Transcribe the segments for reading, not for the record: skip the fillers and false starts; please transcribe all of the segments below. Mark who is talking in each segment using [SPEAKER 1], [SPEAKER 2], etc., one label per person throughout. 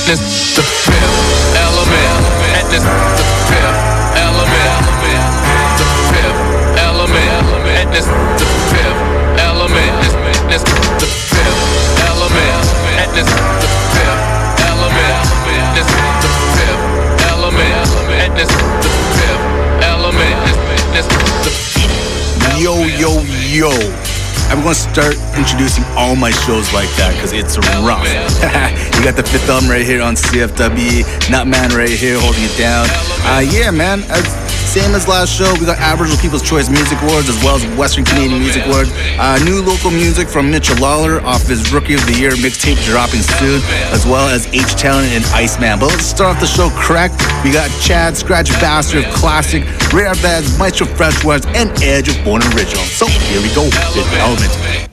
[SPEAKER 1] this the fifth element. And this the fifth element. The fifth element. And this the fifth element. This the fifth element. And this the fifth element. This the fifth element. And this the fifth element. This the
[SPEAKER 2] Yo. I'm going to start introducing all my shows like that because it's rough. You got the Fifth Element right here on CFW. Nutman right here holding it down. Yeah, man. Same as last show, we got Aboriginal People's Choice Music Awards as well as Western Canadian Music Awards. New local music from Mitchell Lawler off his Rookie of the Year mixtape dropping soon, as well as H-Town and Iceman. But let's start off the show correct. We got Chad, Scratch Bastard, Classic, Rare Bads, Maestro Freshwares, and Edge of Born Original. So here we go, Fifth Element.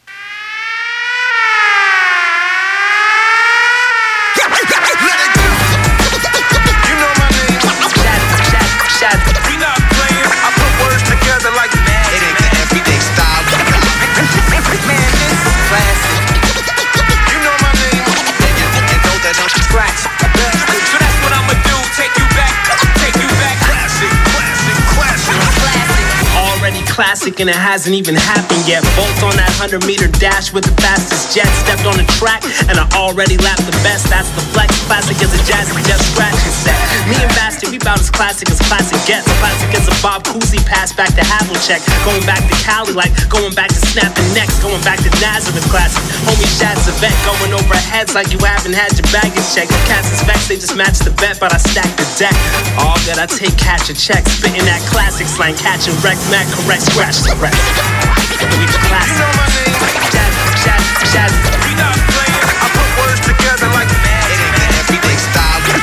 [SPEAKER 3] Classic and it hasn't even happened yet. Bolt on that 100-meter dash with the fastest jet. Stepped on the track and I already lapped the best. That's the flex. Classic as a jazzy just scratching set. Me and Bastard, we bout as classic gets. Classic as a Bob Cousy pass back to Havlicek. Going back to Cali like going back to snapping necks. Going back to Nazareth classic. Homie Shad's a vet. Going over heads like you haven't had your baggage checked. Cats is vexed, they just match the bet, but I stack the deck. All good, I take catch a check. Spitting that classic slang, catching wreck, Mac correct. Scratch the rest. We classic. You know my name. Shad. We not playing. I put words together like mad. It ain't the everyday style. Man,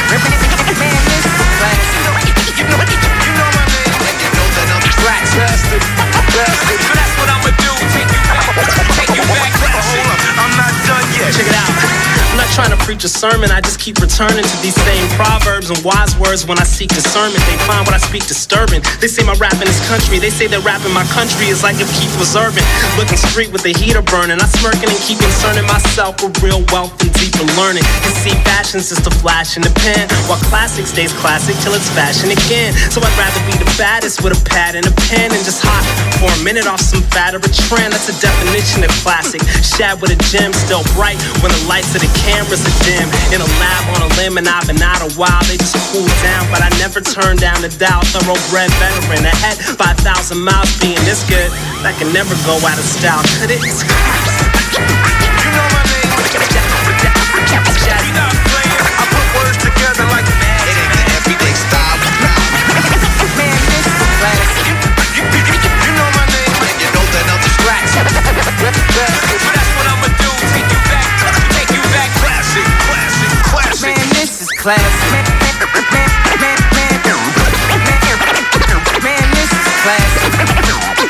[SPEAKER 3] this is classic. You know my name. And you know that I'm scratch. Bastard. So that's what I'ma do. Take you back. Hold up. I'm not done yet. Check it out. I'm not trying to preach a sermon, I just keep returning to these same proverbs and wise words when I seek discernment. They find what I speak disturbing. They say my rap in this country, they say that rapping my country is like if Keith was urban. Looking street with the heater burning, I smirking and keep concerning myself with real wealth and deeper learning. You see, fashion's just a flash in the pen, while classic stays classic till it's fashion again. So I'd rather be the baddest with a pad and a pen and just hot for a minute off some fad or a trend. That's a definition of classic. Shad with a gem, still bright when the lights of the cameras are dim. In a lab on a limb and I've been out a while. They just cool down, but I never turn down the dial. Thoroughbred veteran ahead 5,000 miles being this good. That can never go out of style. Could it? You know my name. We not playing. I put words together like mad. It ain't the everyday style. Man, this is classic. You know my name. And you know that I'm the scratch. So that's what I'ma do. Take you back. Classic. Man, this is classic. Man, this is classic.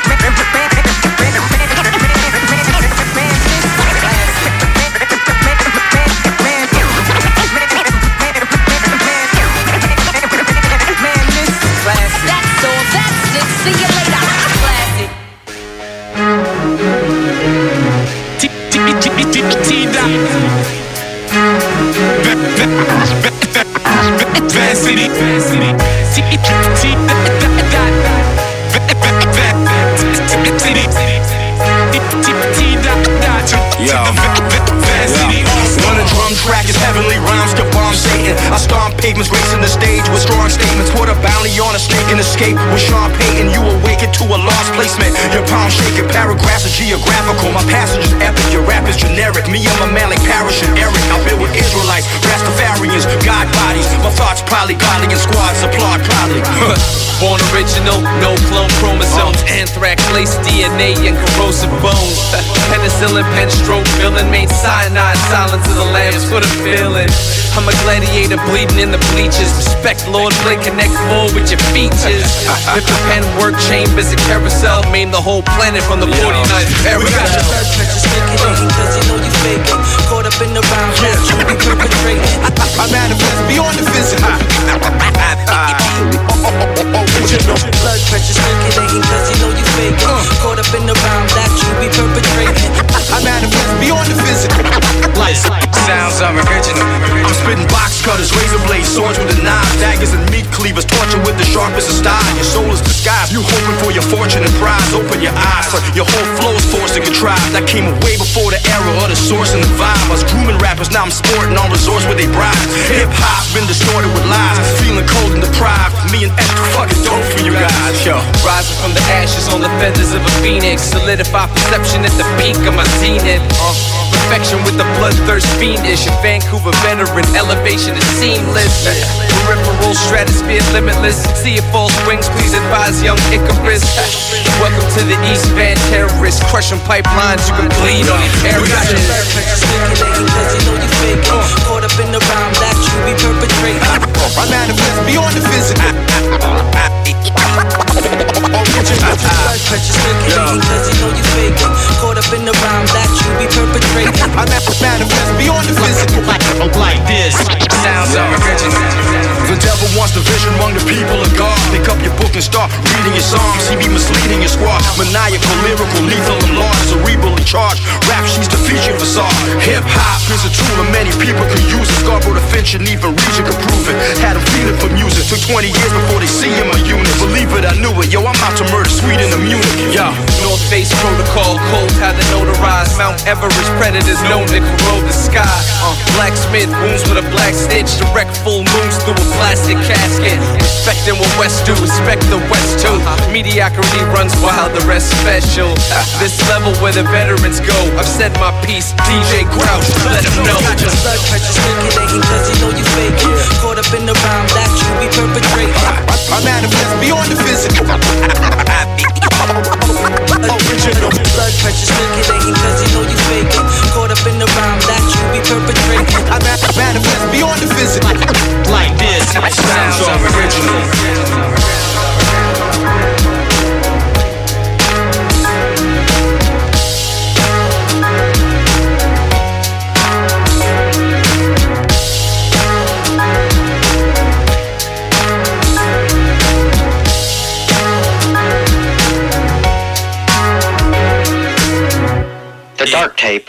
[SPEAKER 3] That's all, that's it. See you later. Classic. Van City. When a drum track is heavenly rhymes to bomb Satan, I stomp pavements, racing the stage with strong statements. Put a bounty on a snake and escape with Sean Payton. You awaken to a lost placement. Your palm shaking, paragraphs are geographical. My passage is epic, your rap is generic. Me, I'm a Malik Parrish and Eric. I've been with Israelites, Rastafarians, God bodies. My thoughts probably godly and squads applaud proudly. Born original, no clone chromosomes. Anthrax, lace DNA and corrosive bones. Penicillin, pen stroke, villain, made cyanide, silence of the lambs for the feeling. I'm a gladiator bleeding in the bleachers. Respect Lord Blake, connect more with your features. If the pen work chambers a carousel, maim the whole planet from the 49th parallel. We got your third picture speculating, cause you know you faking. Caught up in the round, that you be perpetrating. I manifest beyond the physical. Blood pressure circulating, cause you know you faking. Caught up in the round, that you be perpetrating. I manifest beyond the physical. Sounds are original. I'm spitting
[SPEAKER 4] as razor blades, swords with a knife, daggers and meat cleavers, torture with the sharpest of style. Your soul is disguised, you hoping for your fortune and prize. Open your eyes, for your whole flow's forced and contrived. That came way before the era of the source and the vibe. I was grooming rappers, now I'm sporting on resorts where they bribe. Hip-hop's been distorted with lies, feeling cold and deprived. Me and extra fucking dope for you guys, yo.
[SPEAKER 5] Rising from the ashes on the feathers of a phoenix, solidify perception at the peak of my zenith. Perfection with the bloodthirst fiendish. A Vancouver veteran, elevation is seamless. Peripheral stratosphere limitless. See if false wings, please advise young Icarus. Welcome to the East Van terrorists. Crushing pipelines, you can bleed on these terrorists.
[SPEAKER 6] Speculating cause you know you fake it. Caught up in the rhyme that you be perpetrating.
[SPEAKER 4] I manifest beyond the physical.
[SPEAKER 6] Blood pressure circulating cause you know you fake it. Caught up in the rhyme that you be perpetrating.
[SPEAKER 4] I manifest beyond the physical. Like this.
[SPEAKER 5] Sounds original.
[SPEAKER 4] The devil wants division among the people of God. Pick up your book and start reading your psalms. He be misleading your squad. Maniacal, lyrical, lethal, and large. Cerebrally charged. Rap she's the feature facade. Hip-hop is a tool and many people can use it. Scarborough to Finch and even region can prove it. Had them feeling for music. Took 20 years before they see him a unit. Believe it, I knew it. Yo, I'm out to murder Sweden and Munich. Yo.
[SPEAKER 5] North Face protocol, cold how they notarized. Mount Everest predators known to corrode the sky. Blacksmith wounds with a black stitch. Direct full moons through a plastic casket. Respecting what West do, respect the West too. Mediocrity runs wild, the rest special. This level where the veterans go. I've said my piece, DJ Crouch, let him know.
[SPEAKER 6] Blood pressure circulating cause you know you fake it. Caught up in the rhyme that you be perpetrating.
[SPEAKER 4] I manifest beyond the physical. Original.
[SPEAKER 6] Blood pressure circulating cause you know you fake it. Caught up in the rhyme that you be perpetrating.
[SPEAKER 4] I manifest beyond the physical. Like this. Sounds original.
[SPEAKER 7] The Dark Tape.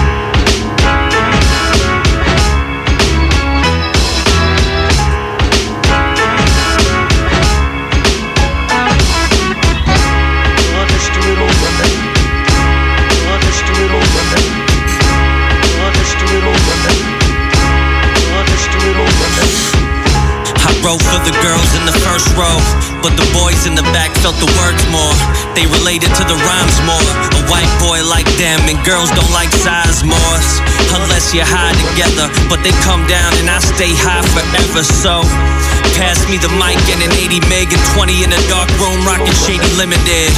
[SPEAKER 8] Wrote for the girls in the first row, but the boys in the back felt the words more. They related to the rhymes more. A white boy like them and girls don't like Sizemores. Unless you're high together, but they come down and I stay high forever. So pass me the mic and an 80 meg and 20 in a dark room rockin' Shady Limited.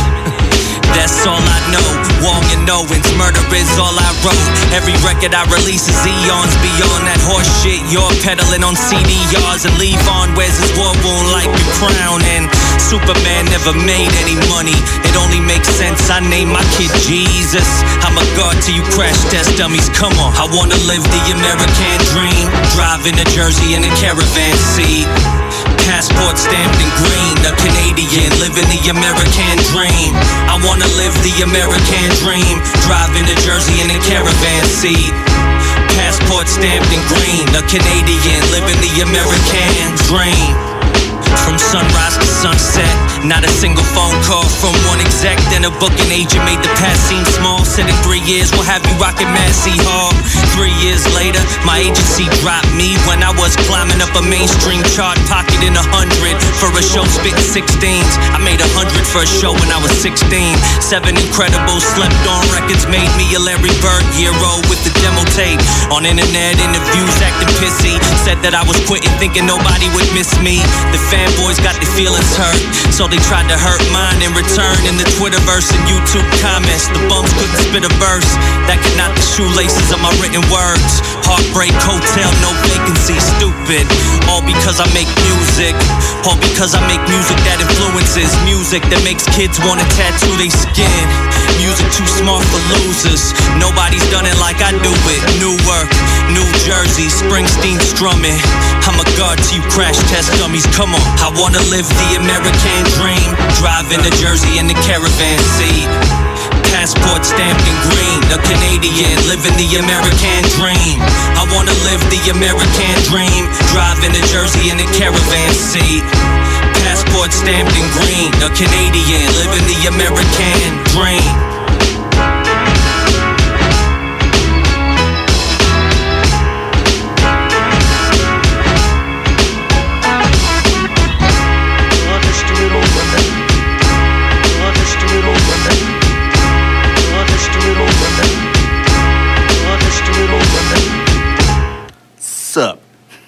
[SPEAKER 8] That's all I know. Wong and Owens, murder is all I wrote. Every record I release is eons beyond that horse shit. You're peddling on CDRs and Levon wears his war wound like a crown. And Superman never made any money. It only makes sense I name my kid Jesus. I'm a god to you crash test dummies. Come on, I wanna live the American dream. Driving to Jersey in a caravan seat. Passport stamped in green, a Canadian living the American dream. I wanna live the American dream, driving to Jersey in a caravan seat. Passport stamped in green, a Canadian living the American dream. From sunrise to sunset, not a single phone call from one exec. Then a booking agent made the pass seem small. Said in 3 years we'll have you rocking Massey Hall. 3 years later, my agency dropped me when I was climbing up a mainstream chart, pocketing 100 for a show spitting 16s. I made 100 for a show when I was 16. 7 incredible slept on records made me a Larry Bird hero with the demo tape. On internet interviews acting pissy, said that I was quitting thinking nobody would miss me. The fanboys got their feelings hurt, so they tried to hurt mine in return. In the Twitterverse and YouTube comments, the bums couldn't spit a verse that could knock the shoelaces of my written words. Heartbreak hotel, no vacancy, stupid. All because I make music. All because I make music that influences. Music that makes kids wanna tattoo their skin. Music too smart for losers. Nobody's done it like I do it. New work, New Jersey, Springsteen strumming. I'm a god to you crash test dummies, come on. I wanna live the American dream. Driving to Jersey in the caravan seat. Passport stamped in green, a Canadian living the American dream. I wanna live the American dream. Driving to Jersey in the caravan seat. Passport stamped in green, a Canadian living the American dream.
[SPEAKER 2] Up.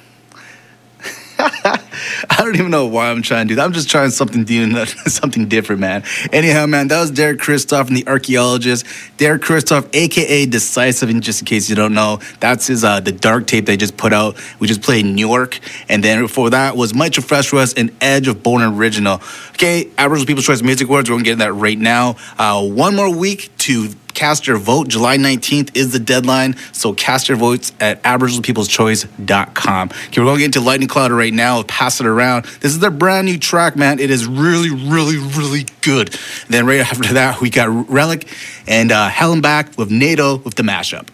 [SPEAKER 2] I don't even know why I'm trying to do that. I'm just trying something different, man. Anyhow, man, that was Derek Christoph and the Archaeologist. Derek Christoph, a.k.a. Decisive, and just in case you don't know, that's his the dark tape they just put out. We just played New York. And then before that was Mitchell Fresh West and Edge of Born Original. Okay, Aboriginal People's Choice Music Awards. We're going to get into that right now. One more week to cast your vote. July 19th is the deadline, so cast your votes at aboriginalpeopleschoice.com. Okay, we're going to get into Lightning Cloud right now. I'll pass it around. This is their brand new track, man. It is really, really, really good. Then right after that, we got Relic and Helen Back with NATO with the mashup.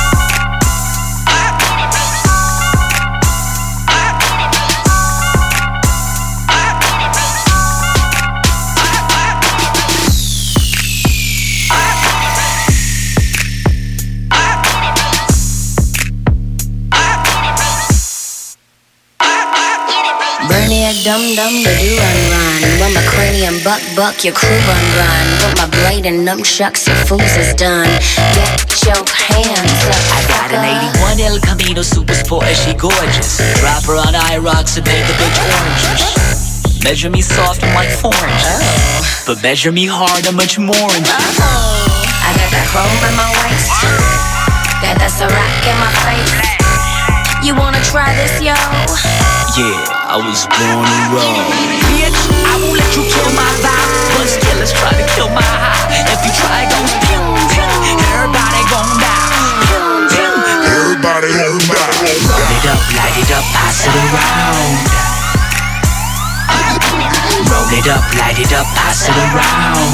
[SPEAKER 9] Dum-dum, the do-run-run. Run my cranium, buck, your crew run. With my blade and nunchucks, your fools is done. Get your hands up.
[SPEAKER 10] I got an 81 El Camino Super Sport and she gorgeous. Drop her on IROX and paint the bitch oranges. Measure me soft and like oranges. But measure me hard and much more oranges.
[SPEAKER 9] I got that chrome in my waist. Got that Ciroc in my face. You wanna try this, yo?
[SPEAKER 10] Yeah, I was born to roll. Bitch, I won't let you kill my vibe. Bust killers try to kill my high. If you try, gon' pew, pew. Everybody gon' die. Pew, pew.
[SPEAKER 11] Everybody gon' die.
[SPEAKER 10] Roll it up, pass it around. Roll it up, light it up, pass it around.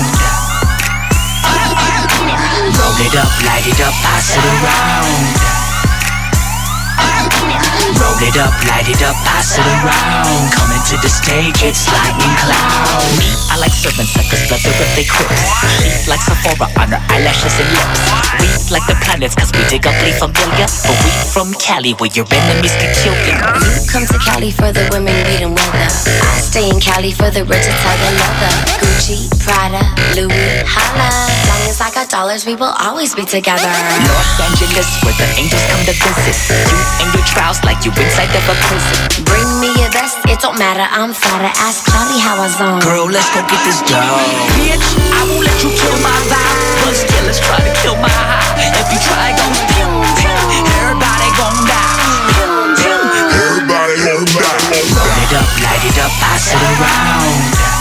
[SPEAKER 10] Roll it up, light it up, pass it around. Roll it up, light it up, pass it around. Coming to the stage, it's Lightning Cloud. Me, I like servants like a brother if they quit. She like Sephora on her eyelashes and lips. We like the planets cause we dig up leaf familiar. But we from Cali where your enemies can kill you.
[SPEAKER 9] You come to Cali for the women reading weather. I stay in Cali for the rich Tiger leather. Gucci, Prada, Louis, holla. Long as I got dollars, we will always be together.
[SPEAKER 10] Los Angeles where the angels come to visit. You and your trials like you inside of a prison.
[SPEAKER 9] Bring me your best, it don't matter, I'm fatter. Ask Cloudy how I zone.
[SPEAKER 10] Girl, let's go get this dough. Bitch, I won't let you kill my vibe. Bust killers try to kill my high. If you try, gon' pew, pew. Everybody gon' die. Pew, pew.
[SPEAKER 11] Everybody gon' die.
[SPEAKER 10] Roll it up, light it up, pass it around.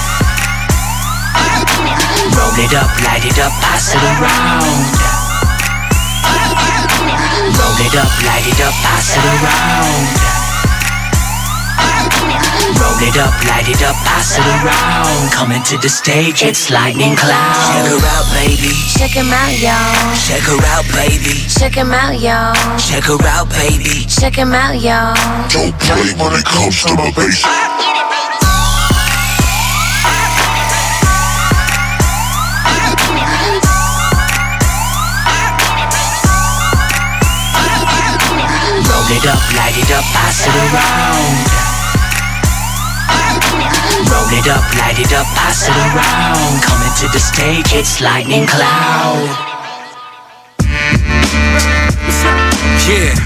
[SPEAKER 10] Roll it up, light it up, pass it around. Roll it up, light it up, pass it around. Roll it up, light it up, pass it around. Coming to the stage, it's Lightning Cloud. Check her out, baby.
[SPEAKER 9] Check him out, y'all.
[SPEAKER 10] Check her out, baby.
[SPEAKER 9] Check him out, y'all.
[SPEAKER 10] Check her out, baby.
[SPEAKER 9] Check him out, y'all.
[SPEAKER 11] Don't play when it comes to my bass.
[SPEAKER 10] Roll it up, light it up, pass it around. Roll it up, light it up, pass it around. Coming to the stage, it's Lightning Cloud.
[SPEAKER 5] Yeah,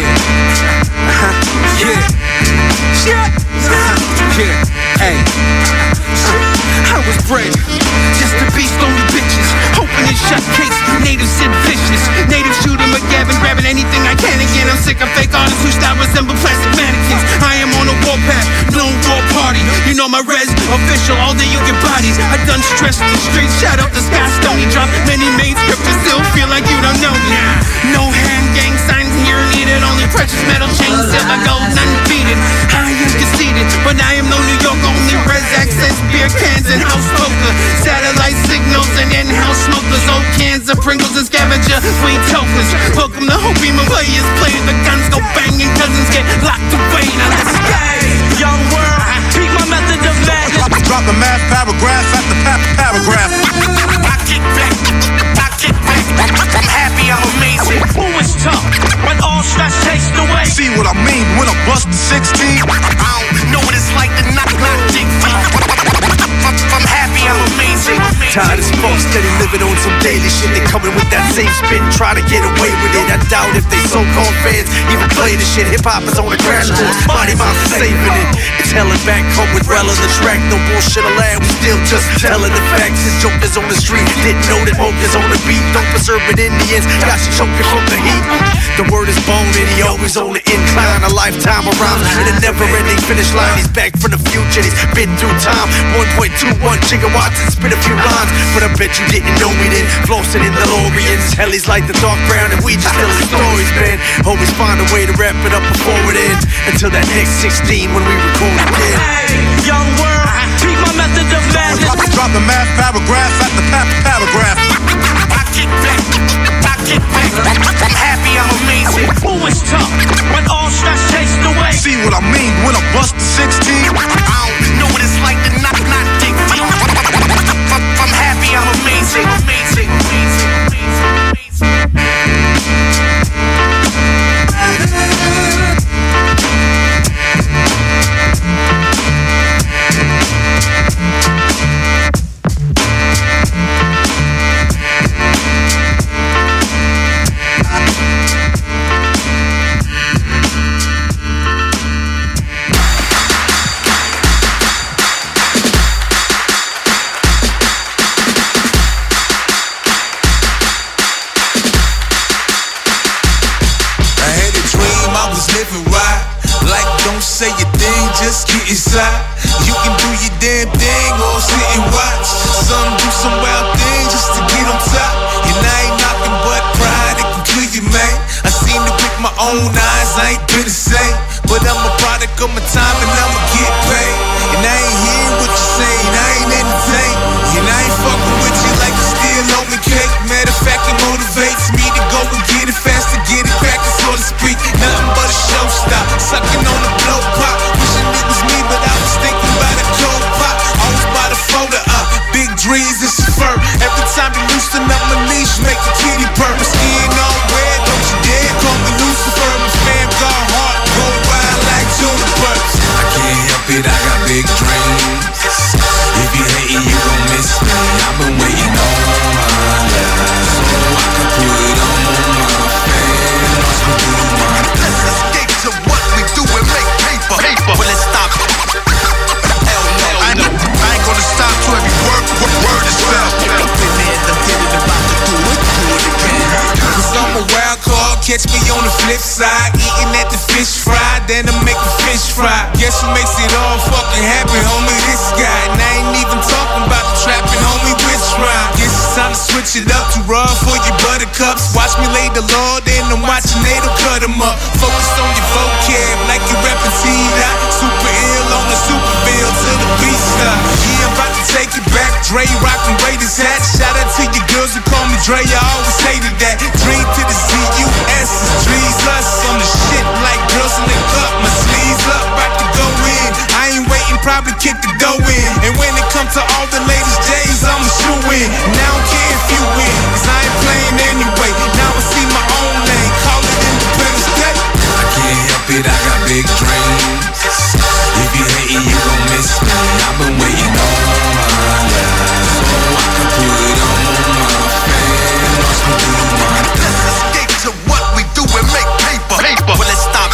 [SPEAKER 5] hey. I was brave, just to be lonely bitches. Opening shut case, natives and vicious. Natives shooting McGavin, grabbing anything I can again. I'm sick of fake artists who style resemble plastic mannequins. I am on a warpath, lone war party. You know my res, official, all day you get bodies. I done stressed the streets, shout out the Sky Stony. Drop many main scriptures, still feel like you don't know me. No hand gang signs here needed, only
[SPEAKER 12] precious metal chains, silver, gold, undefeated. I am conceited, but I am no New York only. Res access, beer cans, and house poker. Satellite signals and in-house smokers. Old cans of Pringles and scavenger, sweet tokens. Welcome to Hopi Malaya's play. The guns go bang and cousins get locked away. Now let's go.
[SPEAKER 6] Young world, peak my method of madness.
[SPEAKER 4] Drop the math paragraph after paragraph.
[SPEAKER 12] I kick back, I'm happy, I'm amazing.
[SPEAKER 6] Who is tough, when all stress takes away?
[SPEAKER 4] See what I mean when I bust the 16?
[SPEAKER 12] I don't know what it's like to knock dick. I'm happy, I'm amazing.
[SPEAKER 13] Tired as fuck, steady living on some daily shit. They coming with that same spin, try to get away with it. I doubt if they so-called fans even play the shit. Hip-hop is on a crash course, Money Mouse is saving it. It's hella back home with Rel on the track. No bullshit allowed, we still just telling the facts. And jokers on the street didn't know that Mocha's on the beat. Don't preserve it Indians, got you choking from the heat. The word is bone and he always on the incline. A lifetime of rhymes and a never-ending finish line. He's back from the future, he's been through time. 1.21 gigawatts and spit a few lines. But I bet you didn't know me then. Flossing in the DeLoreans. Hellies like the dark brown and we just telling stories, man. Always find a way to wrap it up before it ends. Until that next 16 when we record again.
[SPEAKER 6] Hey, young world, peak my method of madness.
[SPEAKER 4] Drop the math paragraph after paragraph.
[SPEAKER 12] I kick back, I'm happy, I'm amazing.
[SPEAKER 6] Who is tough, when all stress takes away?
[SPEAKER 4] See what I mean when I bust the 16?
[SPEAKER 12] I don't know what it's like to knock dick. I'm happy, I'm amazing.
[SPEAKER 14] Say your thing, just get inside. You can do your damn thing or sit and watch. Some do some wild things just to get on top. And I ain't knocking but pride, it can kill you, man. I seen it with my own eyes, I ain't been the same. But I'm a product of my time and I'ma get paid. And I ain't hearing what you're saying, I ain't entertained. And I ain't fucking with you like you still on me cake. Matter of fact, it motivates me to go and get it fast, to get it back, so to speak. Nothing but a showstop, sucking on the blow pop. Wishing it was me, but I was thinking about a cold pop. Always by the folder up, big dreams and fur. Every time you loosen up my leash, make the kitty purr. My skin all red, don't you dare call me Lucifer. My fam got heart, go wild like junipers. I can't help it, I got big dreams. If you hating, you gon' miss me. I've been waiting all my life, so I can put it on my fam. Watch me do my thing.
[SPEAKER 4] Let's escape to what we do and make paper. Well, let's stop. Hell no, I ain't gonna stop to every word is felt.
[SPEAKER 14] Man, I'm getting about to do it again. Cause I'm a wild card, catch me on the flip side. Eating at the fish fry, then I make a fish fry. Guess who makes it all fucking happen, homie? This guy. And I ain't even talking about the trapping, homie, which rhyme. Guess it's time to switch it up, too raw for your buttercups. Watch me lay the law, then I'm watching Nato cut them up. Focus on your vocab, like you rapping T-Dot. Super ill on the super bill till the beat stop. Yeah, I'm about to take it back. Dre rockin' Raiders hat. Shout out to your girls who call me Dre, I always hated that. Dream to the Z-U-S, Dreams us on the shit like girls in the cup. My sleeves up, about to go in. I ain't waiting, probably kick the dough in. And when it comes to all the latest J's, I'ma shoe in. And I don't care if you win, cause I ain't playing anyway. Now I see my own lane, call it Independence Day. I can't help it, I got big dreams. If you hating, you gon' miss me. I've been waiting all my life, so I can put it on my fam. Watch me do my thing.
[SPEAKER 4] Let's escape to what we do and make paper. Well, let's stop.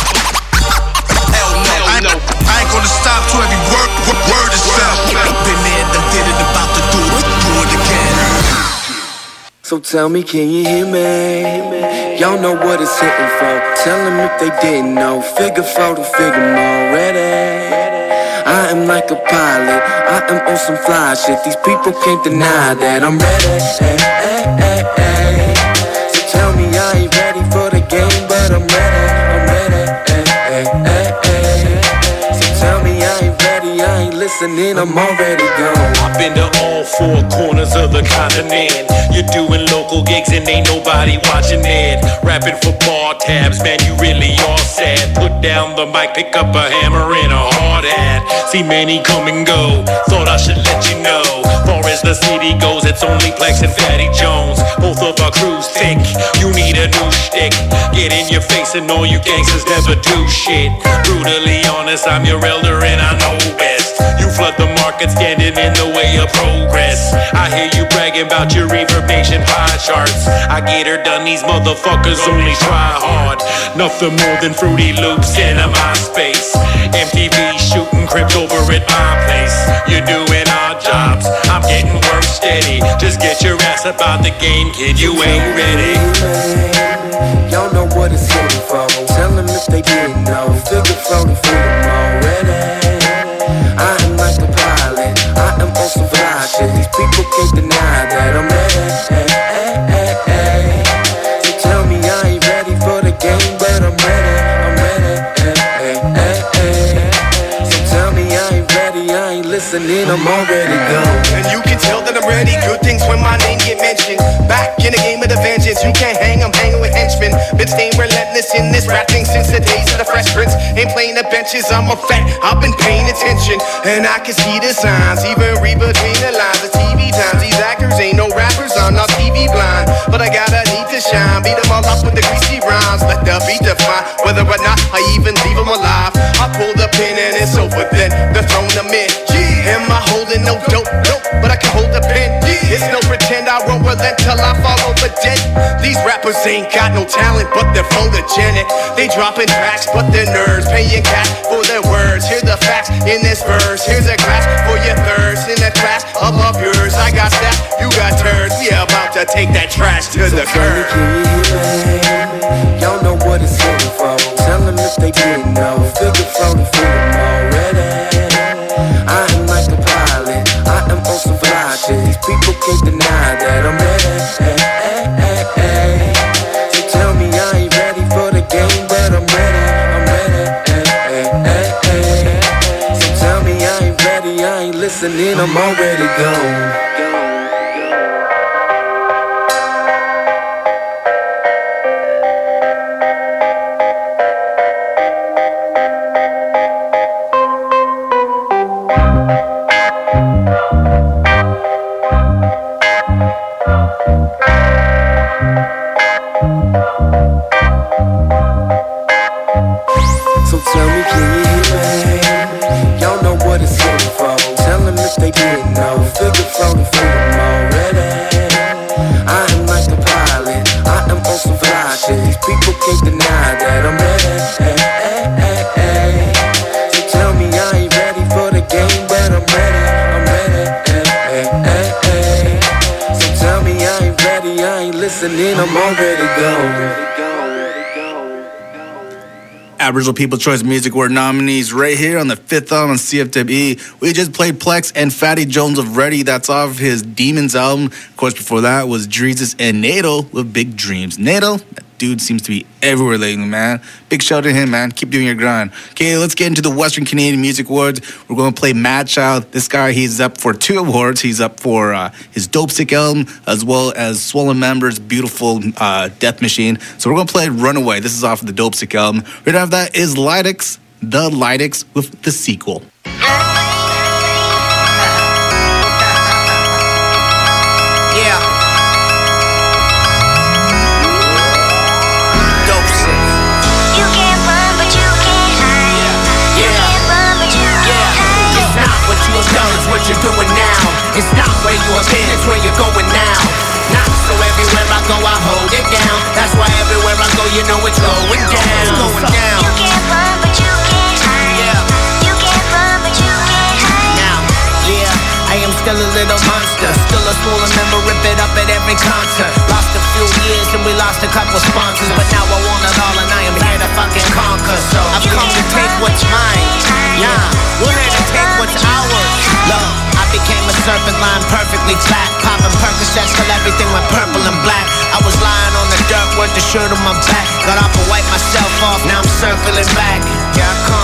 [SPEAKER 4] Hell no, I ain't gonna stop to every word is felt.
[SPEAKER 13] Been there, done did it, about to do it again. So tell me, can you hear me? Y'all know what it's hitting for. Tell them if they didn't know. Figure 4 to figure more. Ready? I am like a pilot. I am on some fly shit. These people can't deny that I'm ready. So tell me I ain't ready for the game, but I'm ready.
[SPEAKER 15] listening, I'm already gone.
[SPEAKER 16] I've been to all four corners of the continent. You're doing local gigs and ain't nobody watching it. Rapping for bar tabs, man, you really are sad. Put down the mic, pick up a hammer and a hard hat. See many come and go, thought I should let you know. Far as the city goes, it's only Plex and Fatty Jones. Both of our crews thick, you need a new shtick. Get in your face and all you gangsters never do shit. Brutally honest, I'm your elder and I know best. You flood the market standing in the way of progress. I hear you bragging about your Reverb Nation pie charts. I get her done, these motherfuckers only try hard. Nothing more than Fruity Loops in a MySpace. MTV shooting Crips over at my place. You're doing our jobs, I'm getting work steady. Just get your ass about the game, kid, you ain't ready.
[SPEAKER 15] Y'all know what it's hitting for. Tell them if they didn't know. Figure from the freedom already. I am like a pilot, I am on some fly shit. These people can't deny that I'm ready. So tell me I ain't ready for the game, but I'm ready. So tell me I ain't ready, I ain't listening, I'm already gone.
[SPEAKER 17] And you can tell that I'm ready, good things when my name get mentioned. Back in the game of the vengeance, you can't hang, I'm hanging with henchmen. Been staying relentless in this rap thing since the days of the Fresh Prince. Ain't playing the benches, I'm a vet, I've been paying attention. And I can see the signs, even read between the lines of TV times. These actors ain't no rappers, I'm not TV blind. But I gotta need to shine, beat them all up with the greasy rhymes. Let the beat define whether or not I even leave them alive. I pull the pin and it's over, then they're throwing them in. Am I holding no dope? Nope, but I can hold a pen. It's no pretend I won't relent till I fall over dead. These rappers ain't got no talent, but they're photogenic. They dropping tracks, but they're nerds. Paying cash for their words. Hear the facts in this verse. Here's a glass for your thirst. In that class above yours, I got stats, you got turds. We about to take that trash to the curb.
[SPEAKER 15] Y'all know what it's hitting for. Tell them if they didn't know. Figure from the freedom already. I am like a pilot, I am on some fly shit. These people can't deny that I'm ready. So tell me I ain't ready for the game, but I'm ready. So tell me I ain't ready, I ain't listening, I'm already gone. I'm already gone.
[SPEAKER 2] Aboriginal People's Choice Music Award nominees right here on the 5th album on CFWE. We just played Plex and Fatty Jones of Ready. That's off his Demons album. Of course, before that was Dreezus and Nato with Big Dreams. Nato, that dude seems to be everywhere lately, man. Big shout out to him, man. Keep doing your grind. Okay, let's get into the Western Canadian Music Awards. We're going to play Mad Child. This guy, he's up for 2 awards. He's up for his Dope Sick album, as well as Swollen Members' beautiful Death Machine. So we're going to play Runaway. This is off of the Dope Sick album. Right after that is Lydex, the Lydex with The Sequel.
[SPEAKER 18] What you're doing now, it's not where you have been, it's where you're going now. Not so everywhere I go, I hold it down. That's why everywhere I go, you know it's going down. It's going down. You can't run, but you can't hide. Yeah. You can't run, but you can't hide. Now, yeah, I am still a little monster. Still a swollen member, rip it up at every concert. Lost a few years and we lost a couple sponsors, but now I want it all and I am here to fucking conquer. So I've come to take what's mine. Yeah, we're here to take what's ours. Look, I became a serpent lying perfectly flat, popping Percocets till everything went purple and black. I was lying on the dirt with the shirt on my back. Got off and wiped myself off, now I'm circling back. Here I come,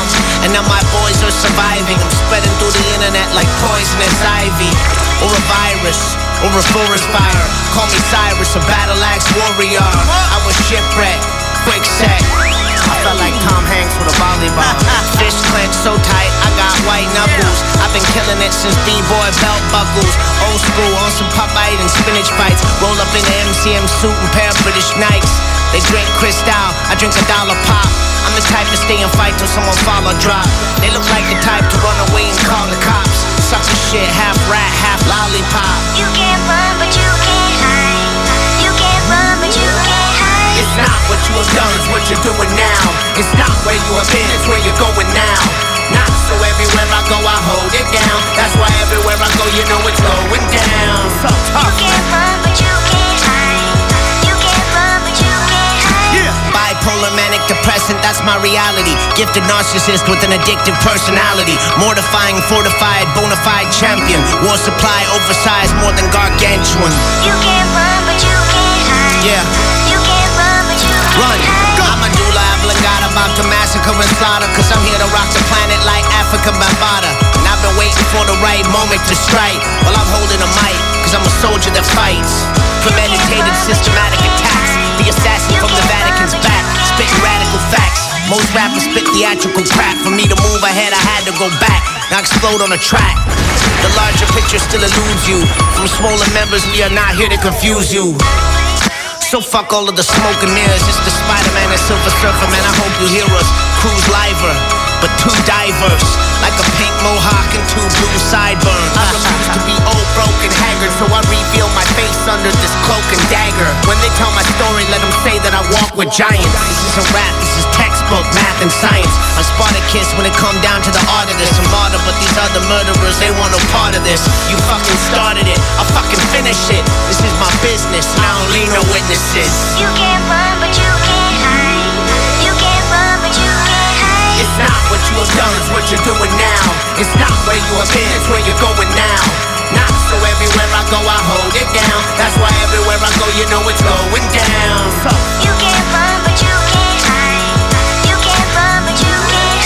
[SPEAKER 18] And now my boys are surviving. I'm spreading through the internet like poisonous ivy. Or a virus, or a forest fire. Call me Cyrus, a battle axe warrior. I was shipwrecked, quicksand. I felt like Tom Hanks with a volleyball. Fish clenched so tight, I got white knuckles. I've been killing it since B-boy belt buckles. Old school on some Popeye and spinach fights. Roll up in the MCM suit and pair of British Nikes. They drink Cristal, I drink $1 pop. I'm the type to stay and fight till someone fall or drop. They look like the type to run away and call the cops. Sucker shit, half rat, half lollipop.
[SPEAKER 9] You can't run, but you can't hide. You can't run, but you can't hide.
[SPEAKER 18] It's not what you have done, it's what you're doing now. It's not where you have been, it's where you're going now. Not so everywhere I go, I hold it down. That's why everywhere I go, you know it's going down. So tough.
[SPEAKER 9] You can't run, but you can't hide. You can't run, but you can't hide.
[SPEAKER 18] Bipolar, manic, depressant, that's my reality. Gifted narcissist with an addictive personality. Mortifying, fortified, bona fide champion. War supply, oversized, more than gargantuan.
[SPEAKER 9] You can't run, but you can't hide.
[SPEAKER 18] Yeah.
[SPEAKER 9] You can't run, but you can't
[SPEAKER 18] Run.
[SPEAKER 9] hide.
[SPEAKER 18] I'm Medulla oblongata, about to massacre and slaughter. Cause I'm here to rock the planet like Africa Bambaataa. And I've been waiting for the right moment to strike. While I'm holding a mic, cause I'm a soldier that fights. Premeditated, systematic attacks. The assassin from the Vatican's back, spitting radical facts. Most rappers spit theatrical crap. For me to move ahead, I had to go back. Now explode on the track. The larger picture still eludes you. From smaller members, we are not here to confuse you. So fuck all of the smoke and mirrors. It's the Spider-Man and Silver Surfer, man. I hope you hear us. Cruise liver, but too diverse. Like a pink mohawk and two blue sideburns. I refuse to be old, broke, and haggard, so I reveal my face under this cloak and dagger. When they tell my story, let them say that I walk with giants. This isn't rap, this is textbook, math, and science. I'm Spartacus when it come down to the art of this. I'm martyr, but these other murderers, they want no part of this. You fucking started it, I'll fucking finish it. This is my business, and I don't need no witnesses.
[SPEAKER 9] You can't run, but you can't hide. You can't run, but you can't hide.
[SPEAKER 18] It's not what you have done, it's what you're doing now. It's not where you have been, it's where you're going now. Not so everywhere I go, I hold it down. That's why everywhere I go, you know it's going down.
[SPEAKER 9] You can't run, but you can't hide. You can't run, but you can't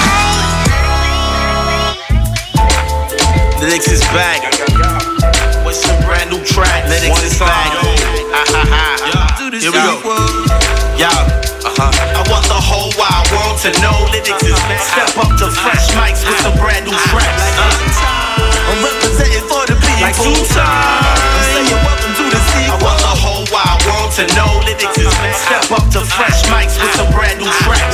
[SPEAKER 9] hide.
[SPEAKER 19] Lyrics is back. What's a brand new track? Lyrics is back. Here we go. I want the whole wide world to know lyrics is back. Step up to fresh mics with some brand new tracks. I'm representing for the people. Like 2 times. I'm saying welcome to the sequel. I want the whole wide world to know lyrics is back. Step up to fresh mics with some brand new tracks.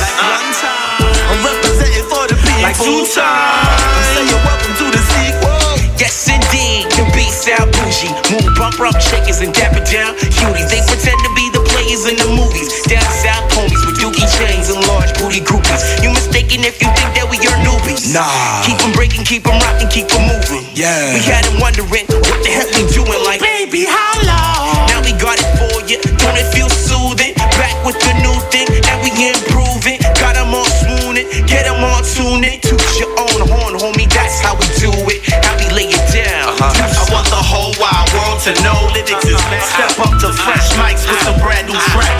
[SPEAKER 19] I'm representing for the people. Like 2 times. I'm saying welcome to the sequel.
[SPEAKER 20] Yes, indeed, the beat sound bougie. Move bumper up shakers and dapper down cuties. They pretend to be the players in the movies. Down south homies with dookie chains and large booty groupies. You mistaken if you think that we are newbies.
[SPEAKER 19] Nah.
[SPEAKER 20] Keep them breaking, keep them rocking, keep them moving.
[SPEAKER 19] Yeah.
[SPEAKER 20] We had them wondering what the heck we doing, like, baby, how long? Now we got it for you. Don't it feel soothing? Back with the new thing, and we improving. Got them all swooning, get them all tuning. Toot your own horn, homie, that's how we do it. How we lay it down.
[SPEAKER 19] I want the whole wide world to know lyrics is back. Step up to fresh mics with some brand new tracks.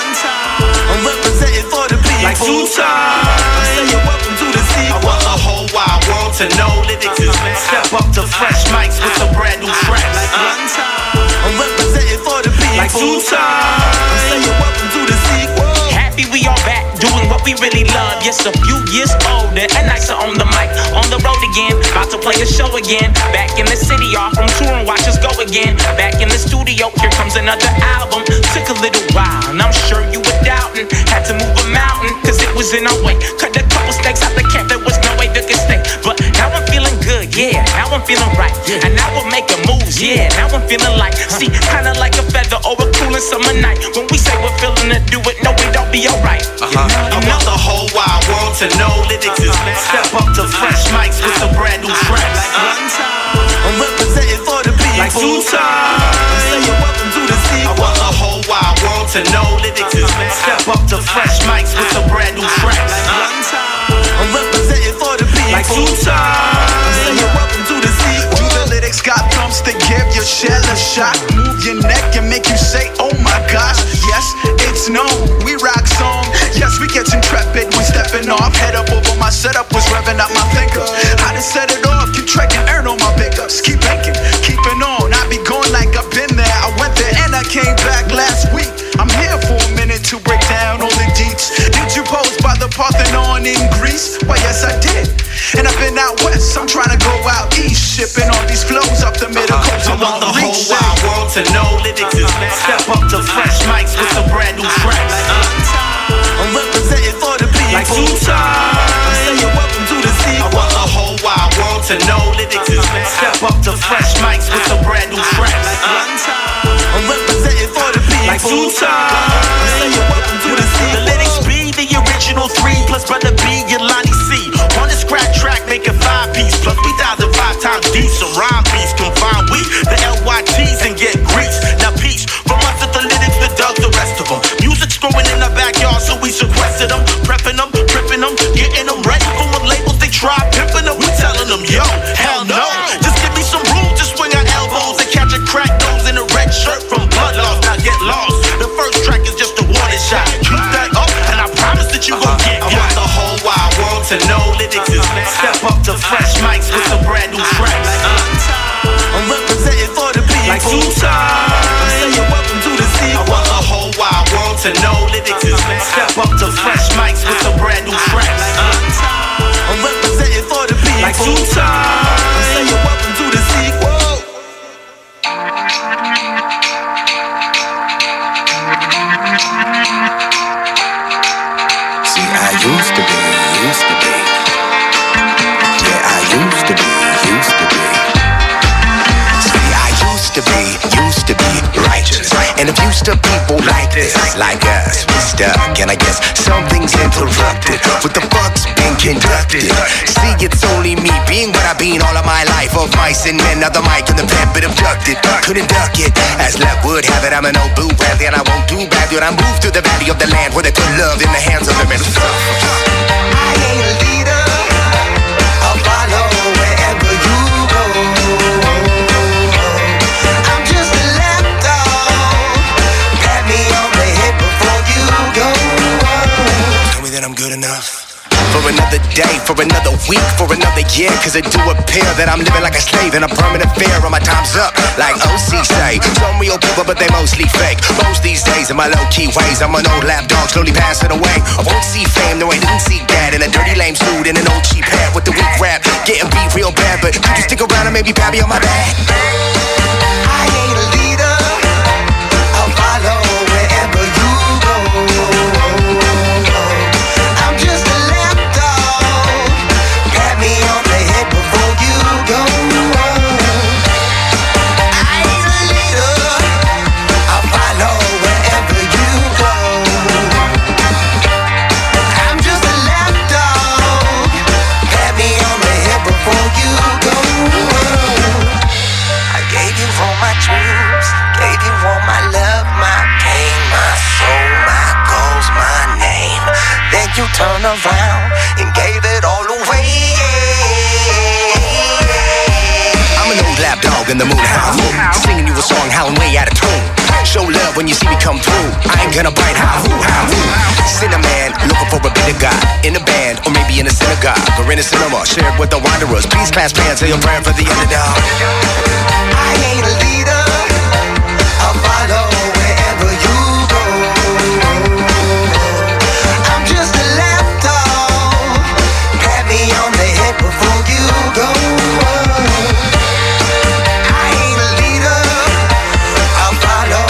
[SPEAKER 19] I'm representing for the people. Like 2 times. I'm saying welcome to the sequel. I want the whole wide world to know lyrics is back. Step up to fresh mics with some brand new tracks. I'm representing for the people. Like 2 times. I'm saying welcome to the sequel.
[SPEAKER 20] Happy we all back, doing what we really love. Yes, a few years older and nicer on the mic. On the road again, about to play a show again. Back in the city, off from touring, watch us go again. Back in the studio, here comes another album. Took a little while, and I'm sure you were doubting. Had to move a mountain, cause it was in our way. Cut a couple stakes out the camp, there was no way to get stay. But now I'm feeling good, yeah, now I'm feeling right. And now we're making moves, yeah, now I'm feeling like. See, kinda like a feather over cooling summer night. When we say we're feeling to do it, no, we don't be alright.
[SPEAKER 19] I want the whole wide world to know lyrics is back. Step up to fresh mics with some brand new tracks. I'm representing for the people. Like 2 times. I'm saying welcome to the sequel. I want the whole wide world to know lyrics is back. Step up to fresh mics with some brand new tracks. I'm representing for the people. Like 2 times. I'm saying welcome to the sequel.
[SPEAKER 21] Do the lyrics got thumbs to give your shell a shot? Move your neck and make you say, oh my gosh. Yes, it's known, we rock song. Yes, we get intrepid when stepping off. Head up over my setup was revving. to set it off, keep trekking, earn all my pickups. Keep banking, keeping on. I be going like I've been there. I went there and I came back last week. I'm here for a minute to break down all the deets. Did you pose by the Parthenon in Greece? Well, yes, I did. And I've been out west, I'm trying to go out east, shipping all these flows up the middle coast.
[SPEAKER 19] I want the whole wide world to know lyrics is step up to fresh mics with some brand new tracks. I'm representing for the people. Like 2 times. I'm saying welcome to the sequel. I want the whole wide world to know lyrics is step up to fresh mics with some brand new tracks. I'm representing for the people. Like 2 times. I'm saying welcome to the sequel. The lyrics be the original 3 plus Brother B and Lonnie C. On the scratch track, make a 5-piece. Plus we 1,005 times D. So rhyme beats confine we the LYTs and get grease. Now peace from us at the lyrics, the Doug, the rest of them. Music's growing in the backyard, so we sequestered them, prepping them, tripping them, getting them ready for what labels they try pimping them. We telling them, yo, hell no. Just give me some room to swing our elbows and catch a crack nose in a red shirt from blood loss. Now get lost. The first track is just a warning shot. Keep that up, and I promise that you gon' get. I want the whole wide world to know lyrics is step up to fresh mics with some brand new tracks. I'm representing for the people. Like 2 times. I'm saying welcome to the sequel. I want the whole wide world to know lyrics is step up to fresh mics with some brand new tracks. I'm representing for the people. Like 2 times. I'm saying welcome to the sequel.
[SPEAKER 15] See, I used to be. Yeah, I used to be. See, I used to be righteous. And if used to people like this, like us, we're stuck. And I guess something's interrupted. What the fuck's been conducted? See, it's only me being what I've been all of my life. Of mice and men, other mic in the pen, but abducted. Couldn't duck it, as luck would have it. I'm an old boo badly, and I won't do badly. And I move to the valley of the land where they put love in the hands of the men who suffer. I ain't a leader. I'll follow wherever you go. I'm just a lapdog. Pat me on the head before you go. Tell me that I'm good enough. For another day, for another week, for another year. Cause it do appear that I'm living like a slave in a permanent fear. And my time's up, like OC say. Some real people, but they mostly fake. Most these days in my low-key ways, I'm an old lapdog, slowly passing away. I won't see fame, no I didn't see that. In a dirty lame suit and an old cheap hat with the weak rap. Getting beat real bad, but could you stick around and maybe pat me on my back? I ain't a leader. I'll follow wherever you go. I'm just a lapdog. Pat me on the head before you go. I ain't a leader. I'll follow wherever you go. I'm just a lapdog. Pat me on the head before you go. I gave you all my dreams, gave you all my love, my pain, my soul, my goals, my name. Then you turn around and gave it all away. I'm an old lapdog in the mood house, singing you a song howling way out of tune. Show love when you see me come through. I ain't gonna bite how who. Cinnamon, looking for a bit of God in a band, or maybe in a synagogue, or in a cinema, shared with the wanderers. Please class fans, say your prayer for the underdog. I ain't a leader. I'll follow wherever you go. I'm just a lapdog. Pat me on the head before you go. I ain't a leader. I'll follow.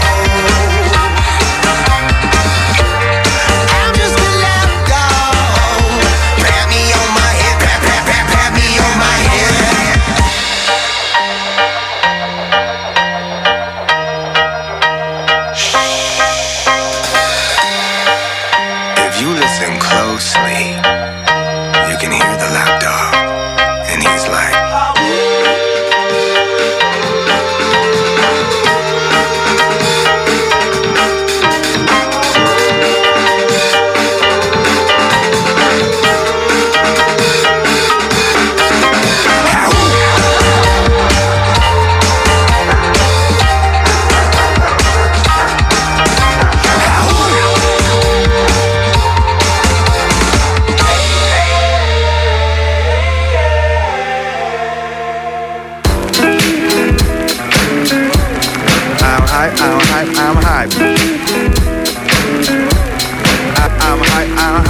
[SPEAKER 15] I'm just a lapdog. Pat me on my head. Pat me on my head.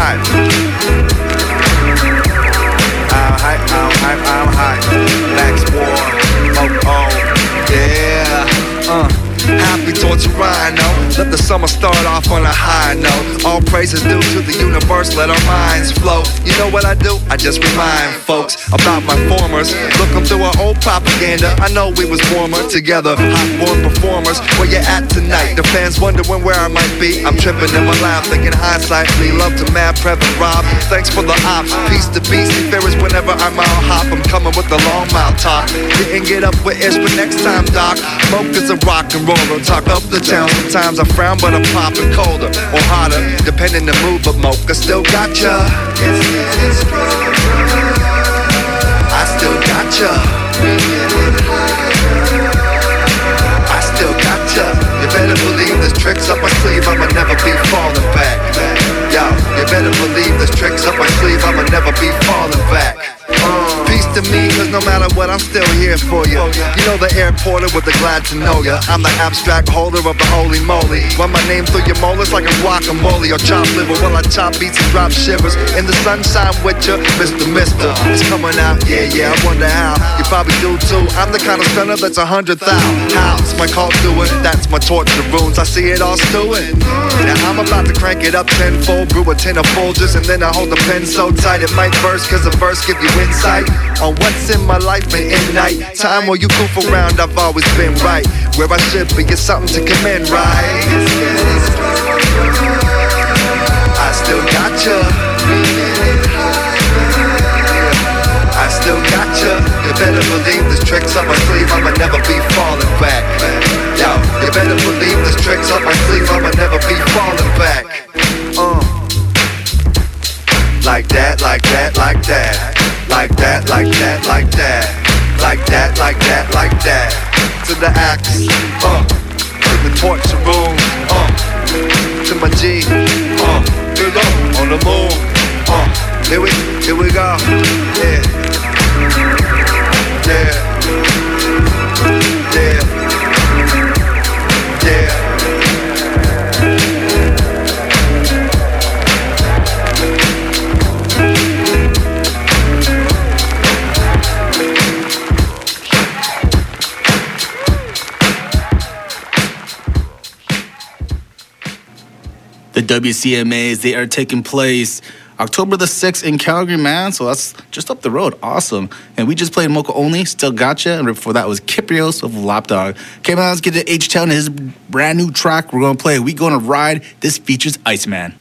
[SPEAKER 1] hype. I'm hype, I'm hype, I'm hype. Max War, oh, yeah. Happy torture rhino. Let the summer start off on a high note. All praises due to the universe, let our minds flow. You know what I do? I just remind folks about my formers. Look them through our old propaganda. I know we was warmer together. Hot-born performers. Where you at tonight? The fans wondering where I might be. I'm tripping in my lap, thinking hindsightly. Love to Mad Prep and Rob. Thanks for the ops. Peace to Beastie Ferris whenever I'm out hop. I'm coming with the long mouth talk. Didn't get up with Ish, but next time, Doc. Smoke is a rock and roller. Talk up the town. Sometimes I frown, but I'm popping colder or hotter, depending the mood. But Mocha still gotcha. I still gotcha. I still gotcha. You better believe there's tricks up my sleeve. I'ma never be falling back. Yo, you better believe there's tricks up my sleeve. I'ma never be falling back. Peace to me, cause no matter what, I'm still here for you. You know the airporter with the glad to know ya. I'm the abstract holder of the holy moly. Run my name through your molars like a guacamole or chop liver while I chop beats and drop shivers. In the sunshine with ya, Mr. Mister. It's coming out, yeah, I wonder how. You probably do too. I'm the kind of stunner that's 100,000. How's my cult doing? That's my torture runes. I see it all stewing. Now I'm about to crank it up tenfold, brew a tin of Folgers, and then I hold the pen so tight it might burst, cause a verse give you insight on what's in my life and in night. Time where you goof around, I've always been right. Where I should be, it's something to commend, right? I still gotcha. I still gotcha. You better believe there's tricks up my sleeve, I'ma never be falling back. Yo, you better believe there's tricks up my sleeve, I'ma never be falling back. Like that, like that, like that. Like that, like that, like that. Like that, like that, like that. To the axe, to the torture room, to my G, good up on the moon, here we go, yeah, yeah, yeah.
[SPEAKER 2] The WCMAs, they are taking place October the 6th in Calgary, man. So that's just up the road. Awesome. And we just played Mocha Only, Still Gotcha. And before that was Kyprios of Lapdog. Okay, man, let's get to H-Town and his brand new track. We're going to play We Gonna Ride. This features Iceman.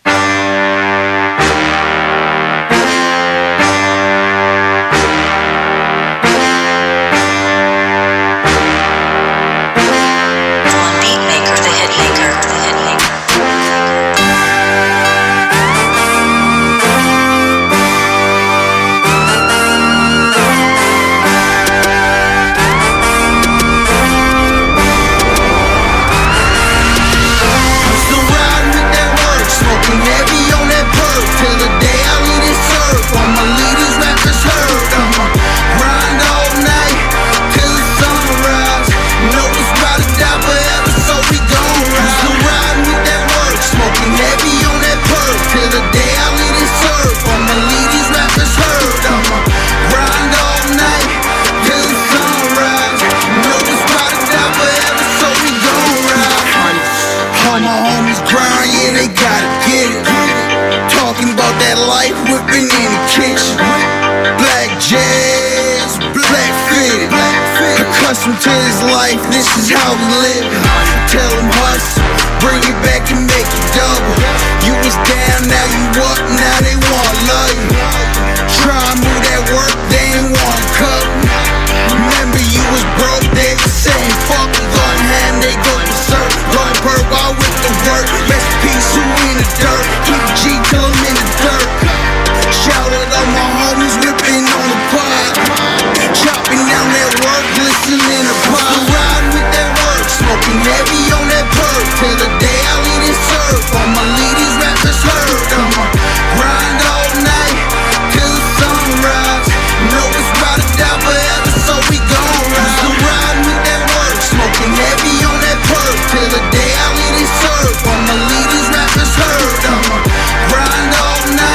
[SPEAKER 12] To his life, this is how we live. Tell him hustle, bring it back and make it double. You was down, now you up, now they want love you. Try and move that work, they ain't want couple. Remember you was broke, they the same. Fuck them, going ham, they go berserk. Going purple with the work. Rest in peace, who in the dirt? Keep a G till I'm in the dirt. Shout out all my homies whipping on the pod. Chopping down that work, listening to pop. Riding with that work, smoking heavy on that perk. Till the day I lead and serve. All my ladies rappers heard. I'ma grind all night till the sunrise. Know it's about to die forever, so we gon' ride. So riding with that work, smoking heavy on that perk. Till the day I lead and serve. All my ladies rappers heard. I'ma grind all night.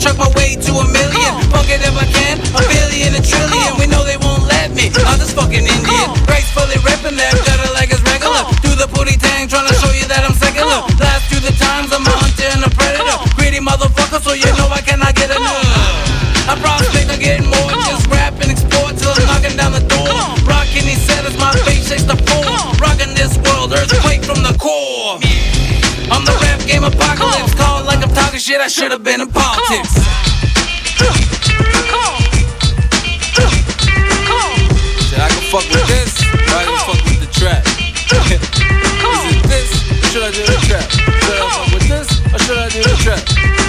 [SPEAKER 3] truck my way to a million. Fuck it if I can, a billion, a trillion. We know they won't let me. I'm this fucking Indian. Gracefully ripping that gutter like it's regular. Do the booty tang, trying to show you that I'm secular. Last through the times, I'm a hunter and a predator. Greedy motherfucker, so you know I cannot get enough. I prospect on getting more, just rap and explore till I'm knocking down the door. Rockin' he said as my face shakes the floor. Rockin' this world, earthquake from the core. I'm the rap game apocalypse, called like I'm talking shit, I should've been in politics. Shit, I can fuck with this, or I can fuck with the trap. Is it this, or should I do the trap? Should I fuck with this, or should I do the trap?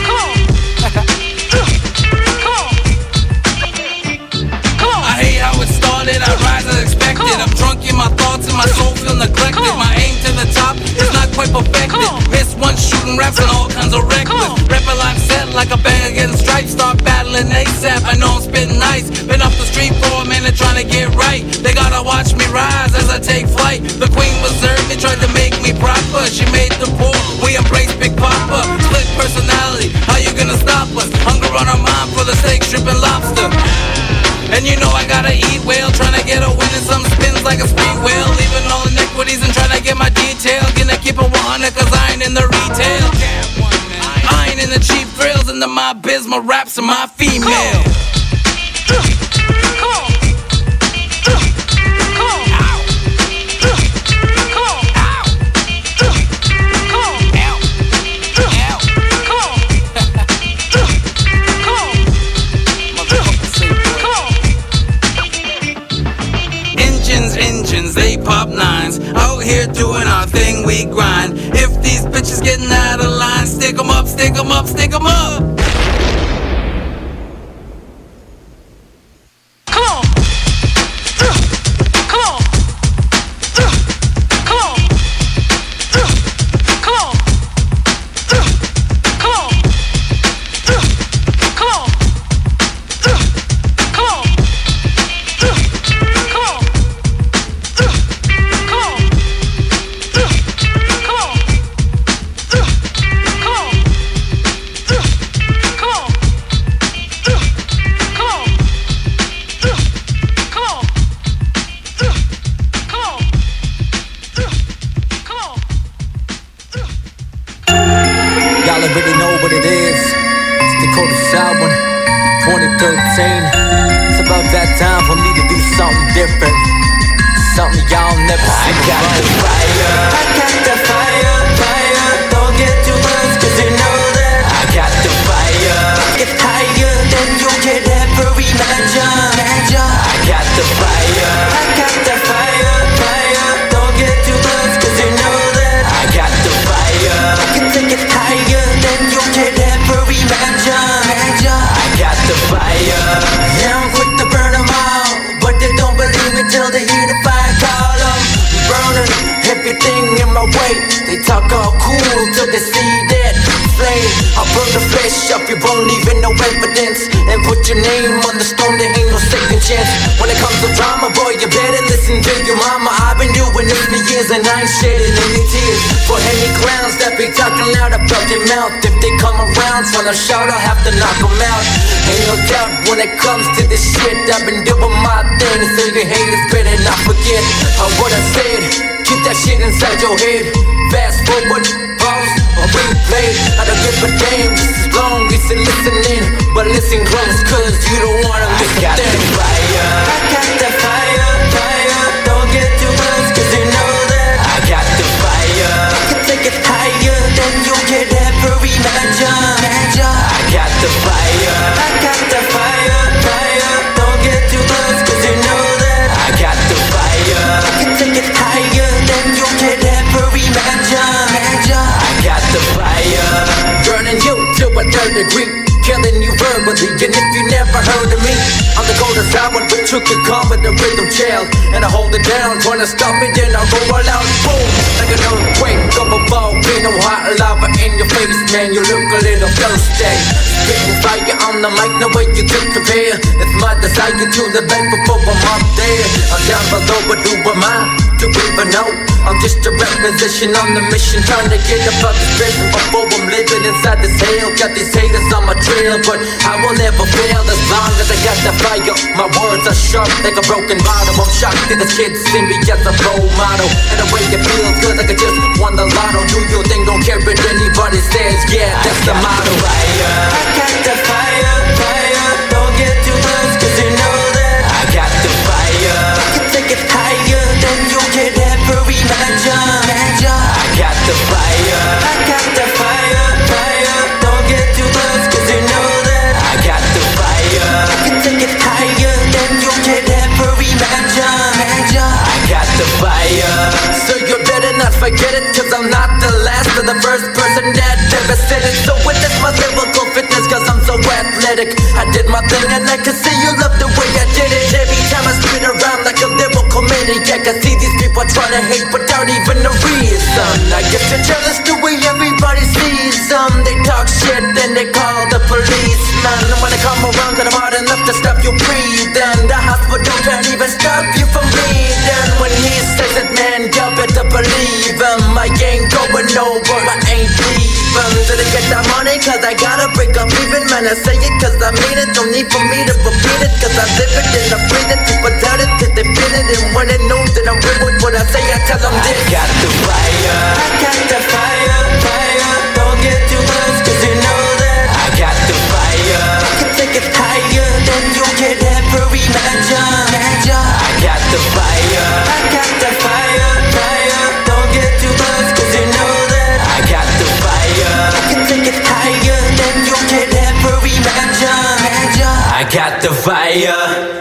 [SPEAKER 3] I hate how it started, I rise as expected. I'm drunk in my thoughts and my soul feel neglected. My aim to the top is not quite perfected. Miss one shooting raps and all kinds of reckless. Rapper life set like a bang against stripes. Start battling ASAP, I know I'm spitting nice. Been off the street for a minute trying to get right. They gotta watch me rise as I take flight. The queen reserved me, tried to make me proper. She made the poor, we embrace Big Papa. Split personality, how you gonna stop us? Hunger on our mind for the steak, shrimp and lobster. And you know I gotta eat well, trying to get a win and some spins like a speed whale. Leaving all inequities and trying to get my detail. Gonna keep it 100 cause I ain't in the retail. I ain't in the cheap thrills, into my biz, my raps and my female. Engines, they pop nines. Out here doing our thing, we grind. If these bitches getting out of line, stick 'em up, stick 'em up, stick 'em up. And I ain't shedding any tears for any clowns that be talking loud about their mouth. If they come around trying to shout, I'll have to knock them out. Ain't no doubt when it comes to this shit, I've been doing my thing, so you haters better not forget what I said. Keep that shit inside your head. Fast forward, pause, or replay. I don't give a damn just as long as you're listening. But listen close, cause you don't wanna listen. I got the fire, I got the fire, fire. Don't get too close, cause you know I got the fire. I can take it higher than you could ever imagine. I got the fire. I got the fire, fire. Don't get too close, cause you know that I got the fire. I can take it higher than you could ever imagine. I got the fire. Burning you to a third degree. Killing you verbally, and if you never heard of me, I'm the coldest hour, but you can call it the rhythm child. And I hold it down, trying to stop it, then I'll go all out, boom, like an earthquake of a volcano, hot lava in your face, man, you look a little thirsty. Spitting fire on on the mic, no way you can compare. It's my desire to the bank before I'm up there. I'm down below, but who am I to even know? I'm just a rap musician on the mission, trying to get above this prison before I'm living inside this hell. Got these haters on my trail, but I will never fail as long as I got the fire. My words are sharp like a broken bottle. I'm shocked that this kid see me as a role model. And the way it feels good like I just won the lotto. Do your thing, don't care what anybody says. Yeah, that's the motto.
[SPEAKER 18] I got the fire, fire. Don't get too close, cause you know that I got the fire. I can take it higher than you can ever imagine. I got the fire, I got the fire, fire. Don't get too close, cause you know that I got the fire. I can take it higher than you can ever imagine. I got the fire.
[SPEAKER 3] So you better not forget it, cause I'm not the last or the first person that ever said it. So witness my lyrical fitness, cause I'm so athletic. I did my thing and I can see you love the way I did it. Every time I spin around like a lyrical maniac, I see these people trying to hate without even a reason. I guess you're jealous the way everybody sees them. They talk shit then they call the policeman. And when they come around, cause I'm hard enough to stop you breathing. The hospital can't even stop you from bleeding. When he says it, man, you better believe him. I ain't going nowhere, I ain't leaving. Did I get that money? Cause I gotta break up even. Man, I say it cause I mean it. Don't need for me to repeat it, cause I live it and I breathe it. People doubt it cause they feel it. And when they know that I'm real with what I say, I tell them this.
[SPEAKER 18] I got the fire, I got the fire, fire. Don't get too close cause you know that I got the fire. I can take it higher than you can ever imagine. I got the fire, I got the fire, fire. Don't get too close cause you know that I got the fire. I can take it higher than you can ever imagine. I got the fire.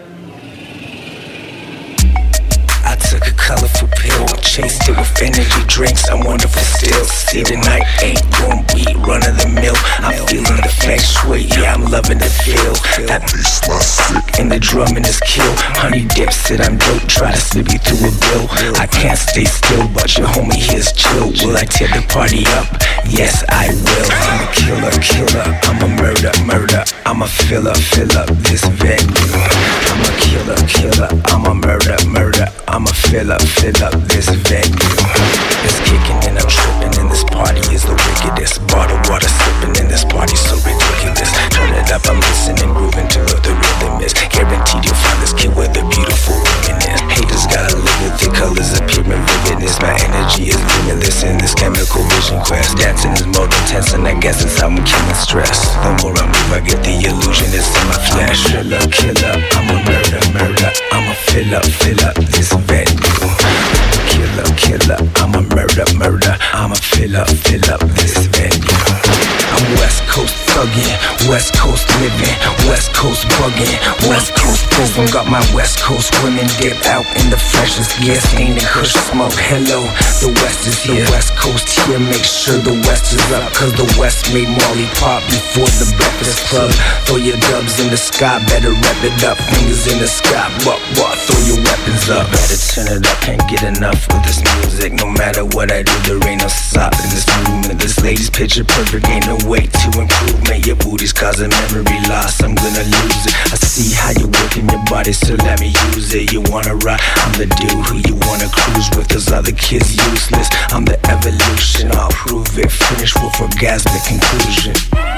[SPEAKER 7] I took a colorful pill, chased it with energy drinks. I'm wonderful still. See, tonight ain't gonna be run of the mill. I'm feeling the feng shui, yeah, I'm loving the feel. That bassline sick and the drum in his kill. Honey dip said I'm dope, try to slip you through a bill. I can't stay still, but your homie here's chill. Will I tear the party up? Yes, I will. I'm a killer, killer. I'm a murder, murder. I'm a fill up this venue. I'm a killer, killer. I'm a murder, murder. I'm a fill up this venue. It's kicking and I'm tripping and this party is the wickedest. Bottled water sipping and this party so ridiculous. Turn it up, I'm listening, grooving to what the rhythm is. Guaranteed you'll find this kid where the beautiful woman is. Haters gotta live with the colors appearing vividness. My energy is limitless in this chemical vision quest. Dancing is more intense and I guess it's how I'm killing stress. The more I move, I get the illusion it's in my flesh. I'm a killer, I'm a murder, murder. I'm a fill up this venue. Killer, killer, I'm a murder, murder. I'm a fill up this venue. I'm West Coast thuggin', West Coast living, West Coast buggin', West Coast proving. Got my West Coast women dip out in the freshest gear, stain and kush smoke. Hello, the West is here. The West Coast here, make sure the West is up, cause the West made Molly pop before the Breakfast Club. Throw your dubs in the sky, better rep it up. Fingers in the sky, what, throw your weapons up. Better turn it up, can't get enough of this music. No matter what I do, there ain't no stop in this movement. This lady's picture perfect, ain't no way to improvement. Your booty's causing memory loss, I'm gonna lose it. I see how you're working your body, so let me use it. You wanna ride, I'm the dude who you wanna cruise with. Those other kids useless, I'm the evolution, I'll prove it. Finish with orgasmic conclusion.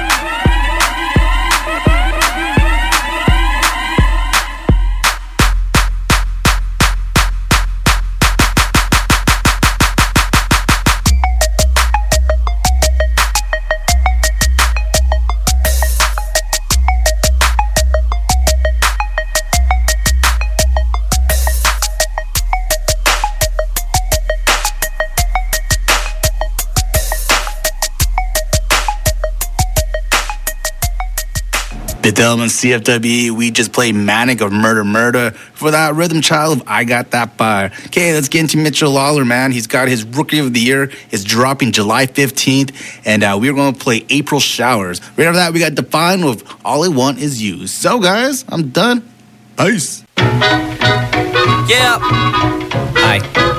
[SPEAKER 2] Fidel and CFWE, we just played Manic of Murder Murder for that Rhythm Child of I Got That Fire. Okay, let's get into Mitchell Lawler, man. He's got his Rookie of the Year. It's dropping July 15th, and we're going to play April Showers. Right after that, we got Define with All I Want Is You. So, guys, I'm done. Peace.
[SPEAKER 8] Yeah. Hi.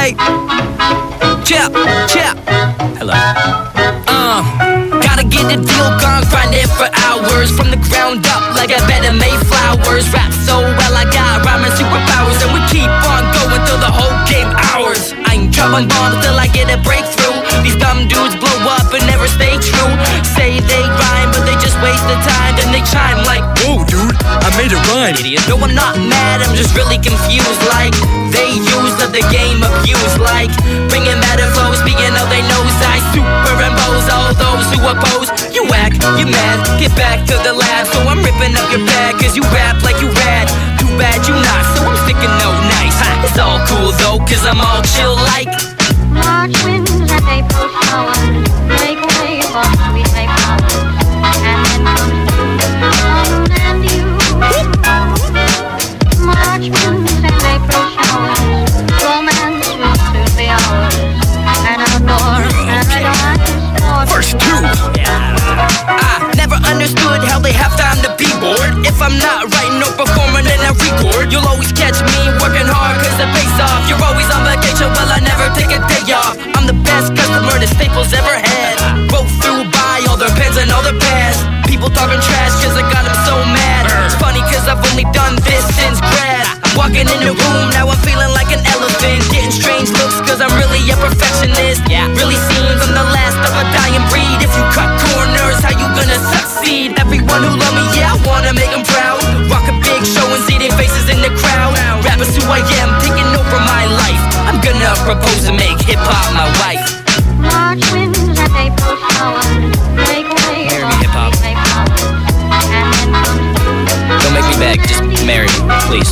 [SPEAKER 3] Okay. Chill. Hello. Gotta get the deal gone, grind it for hours. From the ground up, like I better make flowers. Rap so well, I got rhyming superpowers. And we keep on going till the whole game ours. I ain't dropping bombs till I get a breakthrough. These dumb dudes blow up and never stay true. Say they rhyme, but they just waste the time. Then they chime like, whoa dude, I made a rhyme, idiot. No, I'm not mad, I'm just really confused. Like, they use let the game abuse. Like, bringing metaphors, speaking of they nose. I superimpose all those who oppose. You whack, you mad, get back to the lab. So I'm ripping up your bag, cause you rap like you rad. Too bad you not, so I'm sticking no nice. It's all cool though, cause I'm all chill like
[SPEAKER 11] March winds and April showers make way for sweet flowers. And then comes and you. March winds and April showers, romance will soon be ours. And outdoor paradise for
[SPEAKER 3] Verse 2. I never understood how they have time to be bored. If I'm not writing or performing, then I record. You'll always catch me working hard cause it pays off. You're always on vacation, well I never take a day off. I'm the best customer that Staples ever had. Broke through by all their pens and all their pads. People talking trash cause I got them so mad. It's funny cause I've only done this since grad. Walking in the room, now I'm feeling like an elephant. Getting strange looks cause I'm really a perfectionist. Really seems I'm the last of a dying breed. If you cut corners, how you gonna succeed? Everyone who love me, yeah, I wanna make them proud. Rock a big show and see their faces in the crowd. Rap is who I am, taking over my life. I'm gonna propose to make hip-hop my wife.
[SPEAKER 11] March winds and April showers make way for
[SPEAKER 3] Marry me, hip-hop.
[SPEAKER 11] sweet flowers. And then comes
[SPEAKER 3] Don't make me beg, just marry me, please.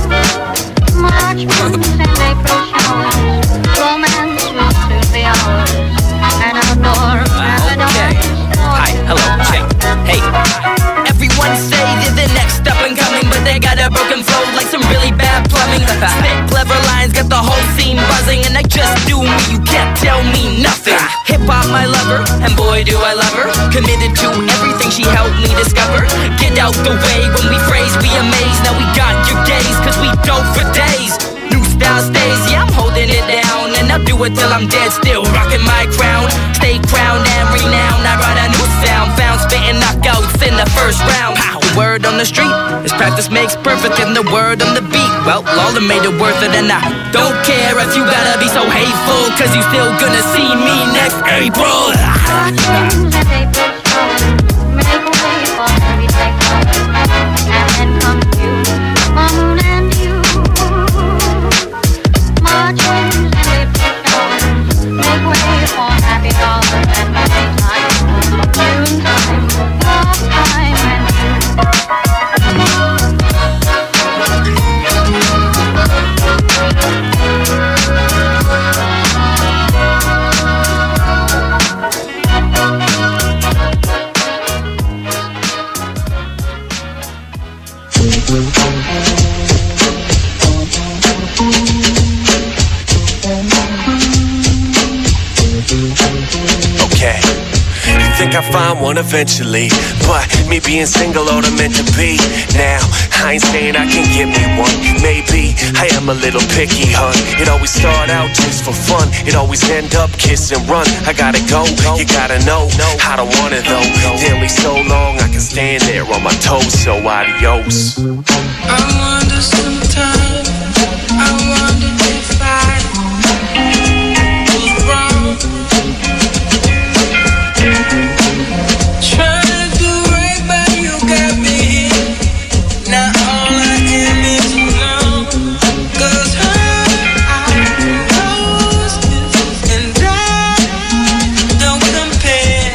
[SPEAKER 11] March winds and April showers, romance will soon be ours. And outdoor paradise.
[SPEAKER 3] Hi, hello, check. Hey. Everyone say they're the next up and coming, but they got a broken flow like some really bad plumbing. Spit clever lines, got the whole scene buzzing, and I just do me, you can't tell me nothing. Hip-hop my lover, and boy do I love her. Committed to everything she helped me discover. Get out the way when we phrase, we amaze. Now we got your gaze, cause we dope for days. New style stays, yeah, I'm holding it down. And I'll do it till I'm dead, still rocking my crown. Stay crowned and renowned, I write a new sound. Found spitting knockouts in the first round. The word on the street is practice makes perfect, and the word on the beat, well, Lawler made it worth it. And I don't care if you gotta be so hateful, cause you still gonna see me next April.
[SPEAKER 11] March winds and April showers make way for sweet flowers. And then comes you, moon and you. March winds and April showers make way for happy hours. And Maytime, June time, love time and
[SPEAKER 22] Okay. You think I find one eventually, but me being single ought to meant to be. Now, I ain't saying I can get me one. Maybe I am a little picky, hun. It always start out just for fun. It always end up kiss and run. I gotta go, you gotta know. I don't want it though. There only so long I can stand there on my toes. So adios.
[SPEAKER 23] I wonder sometimes, I wonder if I was wrong. Trying to do right by you got me here. Now all I am is alone. 'Cause her eyes and I don't compare.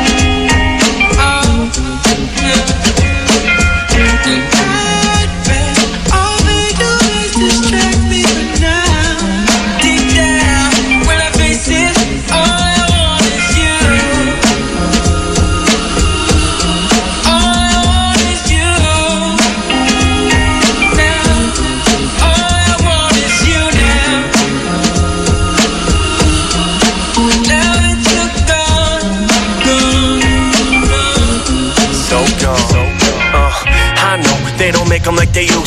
[SPEAKER 23] Oh, yeah. And I'd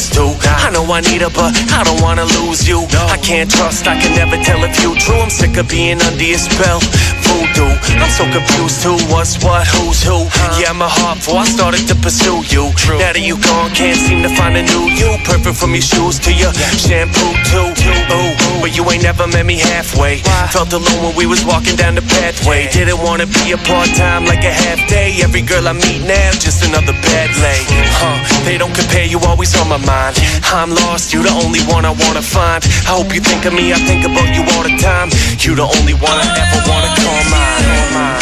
[SPEAKER 22] used to. I know I need her, but I don't wanna lose you. I can't trust, I can never tell if you true. I'm sick of being under your spell. Voodoo, I'm so confused too. What's what, who's who? Yeah, I'm a heart full, I started to pursue you. Now that you gone, can't seem to find a new you. Perfect from your shoes to your shampoo too. Ooh, but you ain't never met me halfway. Felt alone when we was walking down the pathway. Didn't wanna be a part-time like a half day. Every girl I meet now, just another bad lay. They don't compare, you always on my mind. I'm lost, you the only one I wanna find. I hope you think of me, I think about you all the time. You the only one I ever wanna call mine.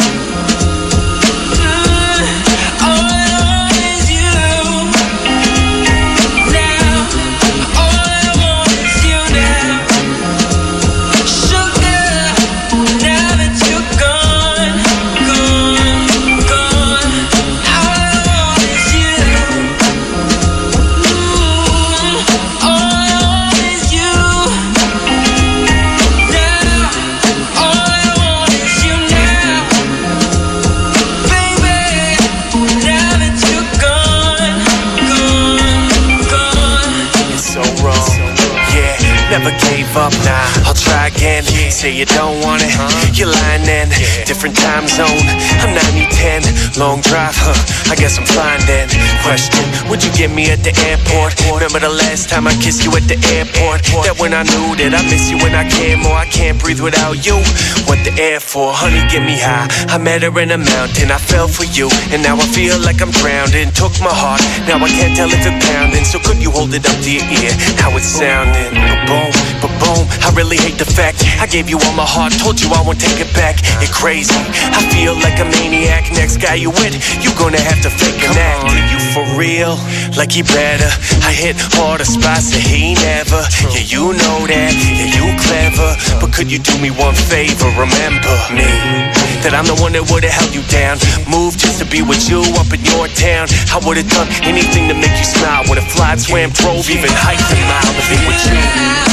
[SPEAKER 22] Never gave up, nah, I'll try again. Say you don't want it, you're lying then. Different time zone, I'm 90-10. Long drive, I guess I'm fine then. Question, would you get me at the airport? Remember the last time I kissed you at the airport? That when I knew that I miss you when I care more. I can't breathe without you. What the air for? Honey, get me high. I met her in a mountain, I fell for you, and now I feel like I'm drowning. Took my heart, now I can't tell if it's pounding. So could you hold it up to your ear? How it's sounding? Boom, but boom, I really hate the fact I gave you all my heart, told you I won't take it back. You're crazy, I feel like a maniac. Next guy you with, you gonna have to fake an act. Are you for real? Like he better. I hit all the spots that he never. Yeah, you know that, yeah, you clever. But could you do me one favor? Remember me, that I'm the one that would've held you down. Moved just to be with you up in your town. I would've done anything to make you smile. Would've flied, swam, drove, even hiked a mile to be with you.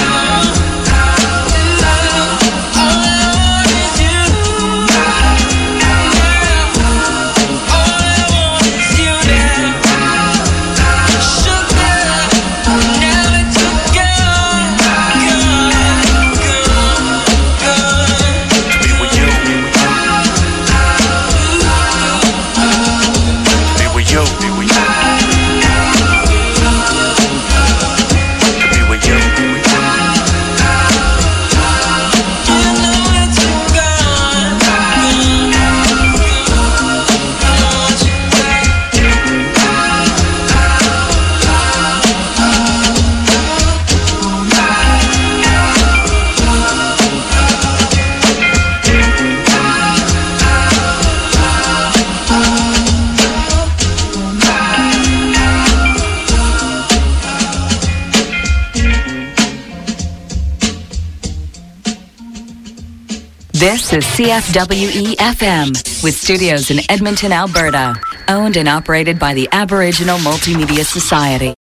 [SPEAKER 5] This is CFWE-FM with studios in Edmonton, Alberta. Owned and operated by the Aboriginal Multimedia Society.